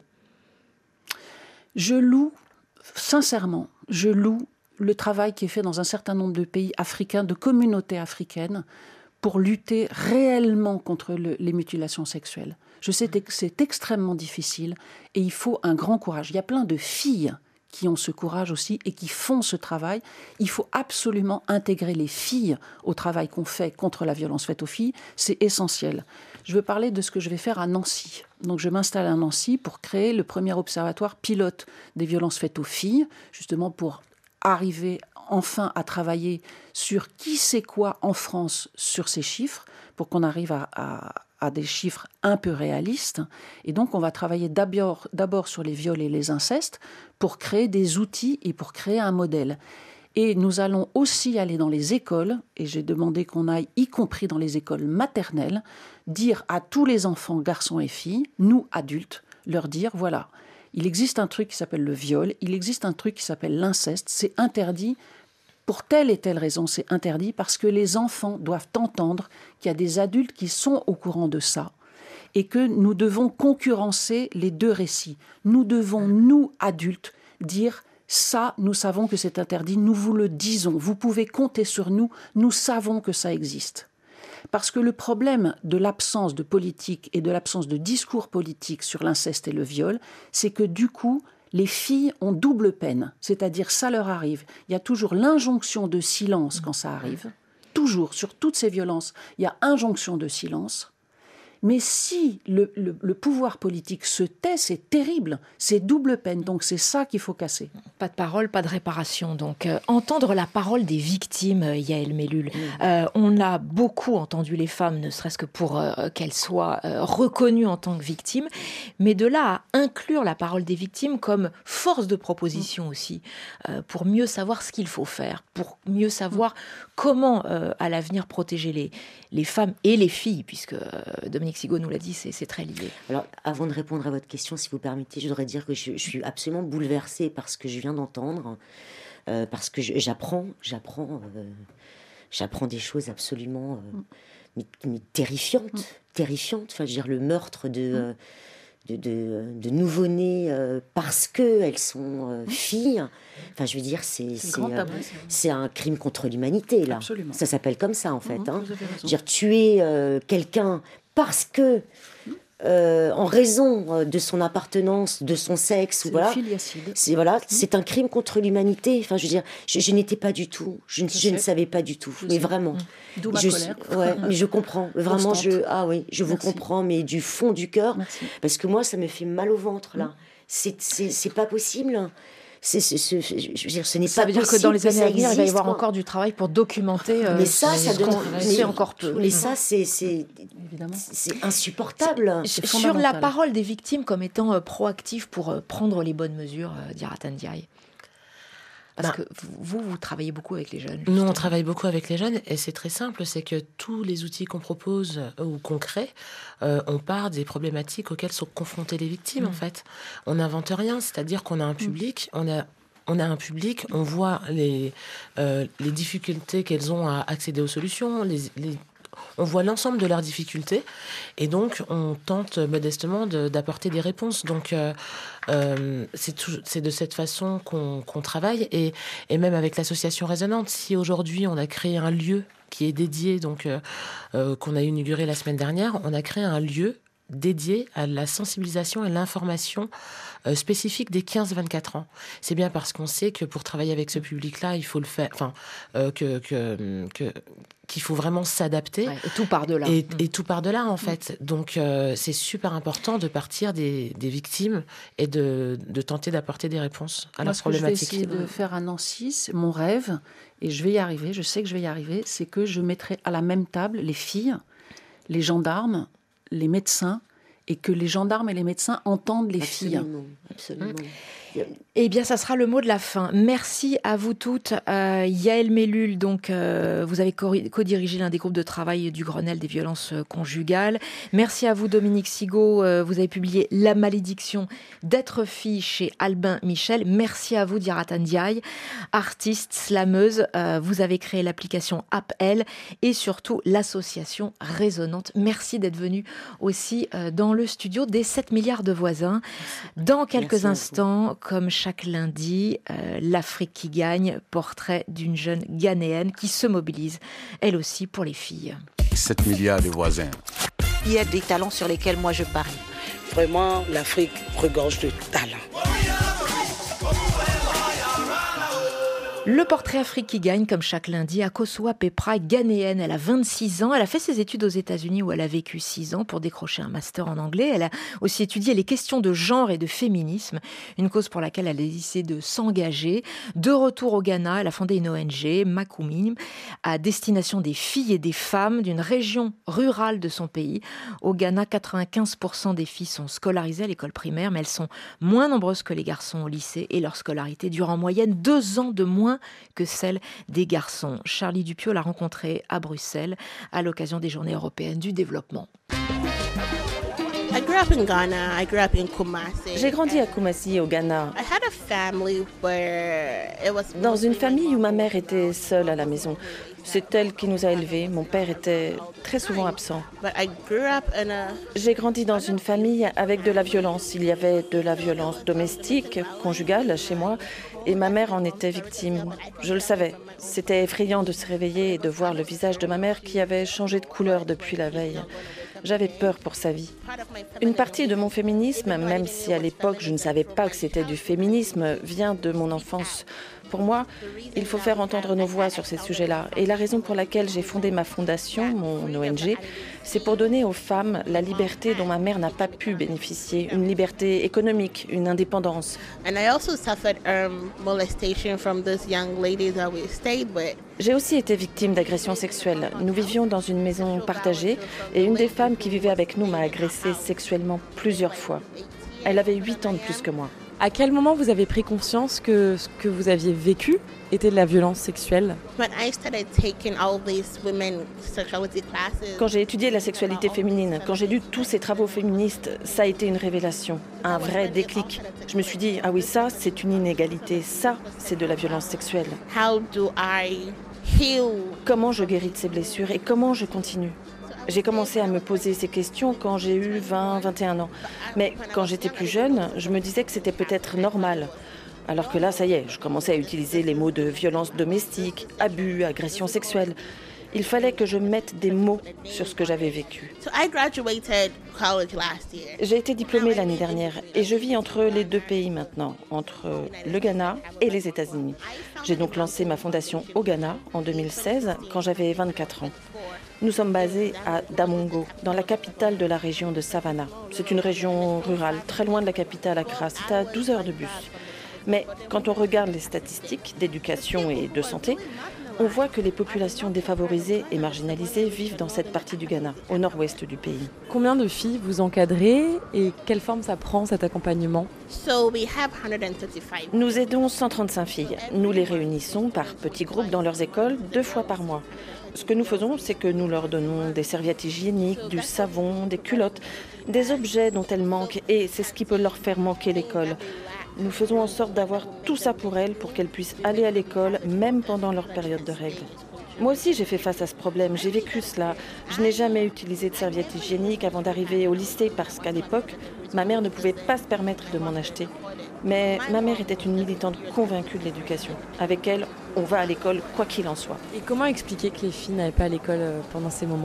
Je loue, sincèrement, je loue le travail qui est fait dans un certain nombre de pays africains, de communautés africaines, pour lutter réellement contre le, les mutilations sexuelles. Je sais que c'est extrêmement difficile et il faut un grand courage. Il y a plein de filles qui ont ce courage aussi et qui font ce travail. Il faut absolument intégrer les filles au travail qu'on fait contre la violence faite aux filles. C'est essentiel. Je veux parler de ce que je vais faire à Nancy. Donc je m'installe à Nancy pour créer le premier observatoire pilote des violences faites aux filles, justement pour arriver enfin à travailler sur qui sait quoi en France sur ces chiffres, pour qu'on arrive à, à, à des chiffres un peu réalistes. Et donc, on va travailler d'abord, d'abord sur les viols et les incestes pour créer des outils et pour créer un modèle. Et nous allons aussi aller dans les écoles, et j'ai demandé qu'on aille, y compris dans les écoles maternelles, dire à tous les enfants, garçons et filles, nous adultes, leur dire, voilà, il existe un truc qui s'appelle le viol, il existe un truc qui s'appelle l'inceste, c'est interdit. Pour telle et telle raison, c'est interdit parce que les enfants doivent entendre qu'il y a des adultes qui sont au courant de ça et que nous devons concurrencer les deux récits. Nous devons, nous, adultes, dire « ça, nous savons que c'est interdit, nous vous le disons, vous pouvez compter sur nous, nous savons que ça existe ». Parce que le problème de l'absence de politique et de l'absence de discours politique sur l'inceste et le viol, c'est que du coup, les filles ont double peine, c'est-à-dire ça leur arrive. Il y a toujours l'injonction de silence quand ça arrive, toujours, sur toutes ces violences, il y a injonction de silence. Mais si le, le, le pouvoir politique se tait, c'est terrible, c'est double peine, donc c'est ça qu'il faut casser. Pas de parole, pas de réparation. Donc, euh, entendre la parole des victimes, Yaël Mellul. Mmh. Euh, on a beaucoup entendu les femmes, ne serait-ce que pour euh, qu'elles soient euh, reconnues en tant que victimes, mais de là à inclure la parole des victimes comme force de proposition mmh. aussi, euh, pour mieux savoir ce qu'il faut faire, pour mieux savoir mmh. comment, euh, à l'avenir, protéger les, les femmes et les filles, puisque euh, Dominique Sigaud nous l'a dit, c'est, c'est très lié. Alors, avant de répondre à votre question, si vous permettez, je voudrais dire que je, je suis absolument bouleversée par ce que je viens d'entendre, euh, parce que je, j'apprends, j'apprends, euh, j'apprends des choses absolument euh, mais, mais terrifiantes, mm. terrifiantes. Enfin, je veux dire, le meurtre de, mm. euh, de, de, de nouveau-nés euh, parce qu'elles sont euh, filles. Enfin, je veux dire, c'est, c'est, c'est, euh, c'est un crime contre l'humanité, là. Absolument. Ça s'appelle comme ça, en fait. Mm-hmm, hein. Je veux dire, tuer euh, quelqu'un parce que euh, en raison de son appartenance, de son sexe, c'est voilà, le filiacide. C'est voilà, mmh. c'est un crime contre l'humanité. Enfin, je veux dire, je, je n'étais pas du tout, je, je, je ne savais pas du tout, je mais sais. vraiment. Mmh. D'où ma je, colère. Ouais, mais je comprends, vraiment, Constante. je, ah oui, je Merci. vous comprends, mais du fond du cœur, Merci. parce que moi, ça me fait mal au ventre là. Mmh. C'est, c'est, c'est pas possible. C'est, c'est, c'est, je veux dire, ce n'est ça pas veut dire possible que dans les années à venir, il va y avoir quoi. encore du travail pour documenter. Euh, mais ça, ça donne. Mais encore peu. Mais ça, c'est, c'est, c'est insupportable. C'est sur la parole des victimes comme étant euh, proactive pour euh, prendre les bonnes mesures, euh, Diaratan Ndiaye. Parce ben, que vous, vous travaillez beaucoup avec les jeunes. Justement. Nous, on travaille beaucoup avec les jeunes et c'est très simple, c'est que tous les outils qu'on propose ou qu'on crée, euh, on part des problématiques auxquelles sont confrontées les victimes, mmh. en fait. On n'invente rien, c'est-à-dire qu'on a un public, mmh. on a... On a un public, on voit les, euh, les difficultés qu'elles ont à accéder aux solutions, les, les, on voit l'ensemble de leurs difficultés et donc on tente modestement de, d'apporter des réponses. Donc euh, euh, c'est, tout, c'est de cette façon qu'on, qu'on travaille et, et même avec l'association Résonante, si aujourd'hui on a créé un lieu qui est dédié, donc euh, euh, qu'on a inauguré la semaine dernière, on a créé un lieu dédié à la sensibilisation et l'information euh, spécifique des quinze vingt-quatre ans. C'est bien parce qu'on sait que pour travailler avec ce public-là, il faut le faire, enfin, euh, que, que, que, qu'il faut vraiment s'adapter. Ouais, et tout part de là. Et, mmh. et tout part de là, en fait. Mmh. Donc, euh, c'est super important de partir des, des victimes et de, de tenter d'apporter des réponses à Moi, leurs problématiques. Ce que je vais essayer de faire à Nancy, c'est mon rêve, et je vais y arriver, je sais que je vais y arriver, c'est que je mettrai à la même table les filles, les gendarmes, les médecins, et que les gendarmes et les médecins entendent les absolument, filles. Absolument. Eh bien, ça sera le mot de la fin. Merci à vous toutes. Euh, Yaël Mellul, donc, euh, vous avez co-dirigé l'un des groupes de travail du Grenelle des violences conjugales. Merci à vous, Dominique Sigaud. Euh, vous avez publié La malédiction d'être fille chez Albin Michel. Merci à vous, Diaratan Ndiaye, artiste, slameuse. Euh, vous avez créé l'application Appel et surtout l'association Résonante. Merci d'être venu aussi euh, dans le studio des sept milliards de voisins. Dans quelques Merci instants, comme chaque lundi, euh, l'Afrique qui gagne, portrait d'une jeune Ghanéenne qui se mobilise, elle aussi, pour les filles. sept milliards de voisins. Il y a des talents sur lesquels moi je parie. Vraiment, l'Afrique regorge de talents. Le portrait Afrique qui gagne, comme chaque lundi, Akosua Pepra, ghanéenne. Elle a vingt-six ans. Elle a fait ses études aux États-Unis où elle a vécu six ans pour décrocher un master en anglais. Elle a aussi étudié les questions de genre et de féminisme, une cause pour laquelle elle a décidé de s'engager. De retour au Ghana, elle a fondé une O N G, Makumim, à destination des filles et des femmes d'une région rurale de son pays. Au Ghana, quatre-vingt-quinze pour cent des filles sont scolarisées à l'école primaire, mais elles sont moins nombreuses que les garçons au lycée et leur scolarité dure en moyenne deux ans de moins que celle des garçons. Charlie Dupio l'a rencontrée à Bruxelles à l'occasion des Journées européennes du développement. J'ai grandi à Kumasi, au Ghana, dans une famille où ma mère était seule à la maison. C'est elle qui nous a élevés. Mon père était très souvent absent. J'ai grandi dans une famille avec de la violence. Il y avait de la violence domestique, conjugale chez moi, et ma mère en était victime. Je le savais. C'était effrayant de se réveiller et de voir le visage de ma mère qui avait changé de couleur depuis la veille. J'avais peur pour sa vie. Une partie de mon féminisme, même si à l'époque je ne savais pas que c'était du féminisme, vient de mon enfance. Pour moi, il faut faire entendre nos voix sur ces sujets-là. Et la raison pour laquelle j'ai fondé ma fondation, mon O N G, c'est pour donner aux femmes la liberté dont ma mère n'a pas pu bénéficier, une liberté économique, une indépendance. J'ai aussi été victime d'agressions sexuelles. Nous vivions dans une maison partagée et une des femmes qui vivait avec nous m'a agressée sexuellement plusieurs fois. Elle avait huit ans de plus que moi. À quel moment vous avez pris conscience que ce que vous aviez vécu était de la violence sexuelle ? Quand j'ai étudié la sexualité féminine, quand j'ai lu tous ces travaux féministes, ça a été une révélation, un vrai déclic. Je me suis dit, ah oui, ça, c'est une inégalité, ça, c'est de la violence sexuelle. Comment je guéris de ces blessures et comment je continue ? J'ai commencé à me poser ces questions quand j'ai eu vingt, vingt et un ans. Mais quand j'étais plus jeune, je me disais que c'était peut-être normal. Alors que là, ça y est, je commençais à utiliser les mots de violence domestique, abus, agression sexuelle. Il fallait que je mette des mots sur ce que j'avais vécu. J'ai été diplômée l'année dernière et je vis entre les deux pays maintenant, entre le Ghana et les États-Unis. J'ai donc lancé ma fondation au Ghana en deux mille seize, quand j'avais vingt-quatre ans. Nous sommes basés à Damongo, dans la capitale de la région de Savannah. C'est une région rurale, très loin de la capitale Accra. C'est à douze heures de bus. Mais quand on regarde les statistiques d'éducation et de santé, on voit que les populations défavorisées et marginalisées vivent dans cette partie du Ghana, au nord-ouest du pays. Combien de filles vous encadrez et quelle forme ça prend cet accompagnement ? Nous aidons cent trente-cinq filles. Nous les réunissons par petits groupes dans leurs écoles deux fois par mois. Ce que nous faisons, c'est que nous leur donnons des serviettes hygiéniques, du savon, des culottes, des objets dont elles manquent et c'est ce qui peut leur faire manquer l'école. Nous faisons en sorte d'avoir tout ça pour elles, pour qu'elles puissent aller à l'école, même pendant leur période de règles. Moi aussi, j'ai fait face à ce problème, j'ai vécu cela. Je n'ai jamais utilisé de serviettes hygiéniques avant d'arriver au lycée parce qu'à l'époque, ma mère ne pouvait pas se permettre de m'en acheter. Mais ma mère était une militante convaincue de l'éducation. Avec elle, on va à l'école quoi qu'il en soit. Et comment expliquer que les filles n'allaient pas à l'école pendant ces moments-là ?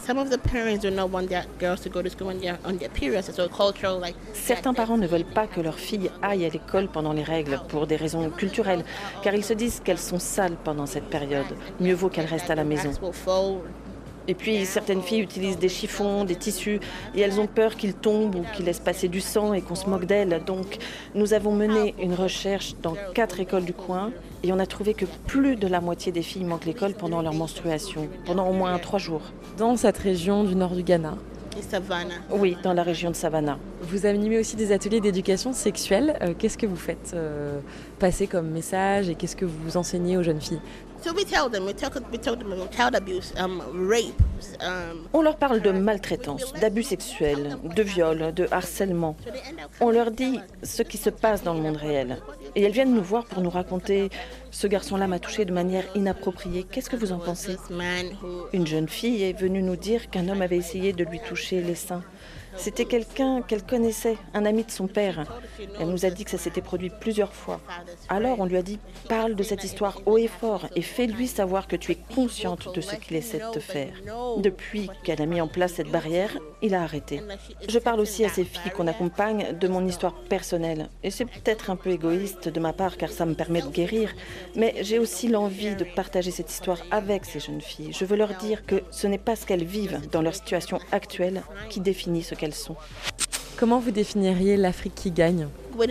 Certains parents ne veulent pas que leurs filles aillent à l'école pendant les règles pour des raisons culturelles, car ils se disent qu'elles sont sales pendant cette période. Mieux vaut qu'elles restent à la maison. Et puis, certaines filles utilisent des chiffons, des tissus, et elles ont peur qu'ils tombent ou qu'ils laissent passer du sang et qu'on se moque d'elles. Donc, nous avons mené une recherche dans quatre écoles du coin, et on a trouvé que plus de la moitié des filles manquent l'école pendant leur menstruation, pendant au moins trois jours. Dans cette région du nord du Ghana ? Oui, dans la région de Savannah. Vous animez aussi des ateliers d'éducation sexuelle. Euh, qu'est-ce que vous faites euh, passer comme message et qu'est-ce que vous enseignez aux jeunes filles ? On leur parle de maltraitance, d'abus sexuels, de viol, de harcèlement. On leur dit ce qui se passe dans le monde réel. Et elles viennent nous voir pour nous raconter « Ce garçon-là m'a touchée de manière inappropriée. Qu'est-ce que vous en pensez ?» Une jeune fille est venue nous dire qu'un homme avait essayé de lui toucher les seins. C'était quelqu'un qu'elle connaissait, un ami de son père. Elle nous a dit que ça s'était produit plusieurs fois. Alors on lui a dit « Parle de cette histoire haut et fort et fais-lui savoir que tu es consciente de ce qu'il essaie de te faire. » Depuis qu'elle a mis en place cette barrière, il a arrêté. Je parle aussi à ces filles qu'on accompagne de mon histoire personnelle. Et c'est peut-être un peu égoïste de ma part car ça me permet de guérir. Mais j'ai aussi l'envie de partager cette histoire avec ces jeunes filles. Je veux leur dire que ce n'est pas ce qu'elles vivent dans leur situation actuelle qui définit ce qu'elles sont. Comment vous définiriez l'Afrique qui gagne ?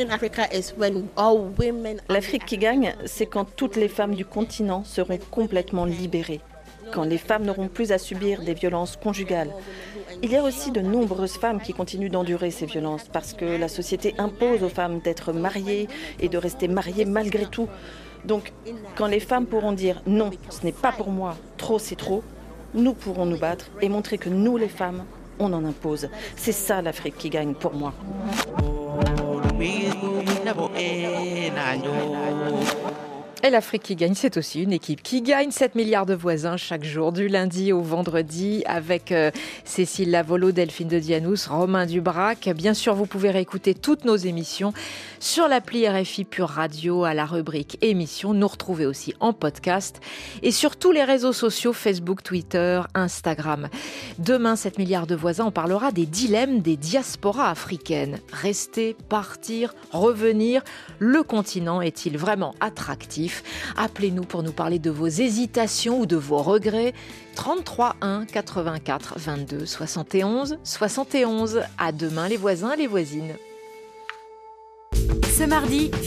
L'Afrique qui gagne, c'est quand toutes les femmes du continent seront complètement libérées, quand les femmes n'auront plus à subir des violences conjugales. Il y a aussi de nombreuses femmes qui continuent d'endurer ces violences parce que la société impose aux femmes d'être mariées et de rester mariées malgré tout. Donc, quand les femmes pourront dire « non, ce n'est pas pour moi, trop c'est trop », nous pourrons nous battre et montrer que nous, les femmes, on en impose. C'est ça l'Afrique qui gagne pour moi. Et l'Afrique qui gagne, c'est aussi une équipe qui gagne sept milliards de voisins chaque jour, du lundi au vendredi, avec euh, Cécile Lavolo, Delphine de Dianous, Romain Dubrac. Bien sûr, vous pouvez réécouter toutes nos émissions sur l'appli R F I Pure Radio à la rubrique émissions. Nous retrouver aussi en podcast et sur tous les réseaux sociaux, Facebook, Twitter, Instagram. Demain, sept milliards de voisins, on parlera des dilemmes des diasporas africaines. Rester, partir, revenir, le continent est-il vraiment attractif ? Appelez-nous pour nous parler de vos hésitations ou de vos regrets. trente-trois un quatre-vingt-quatre vingt-deux soixante et onze soixante et onze. À demain les voisins, les voisines. Ce mardi,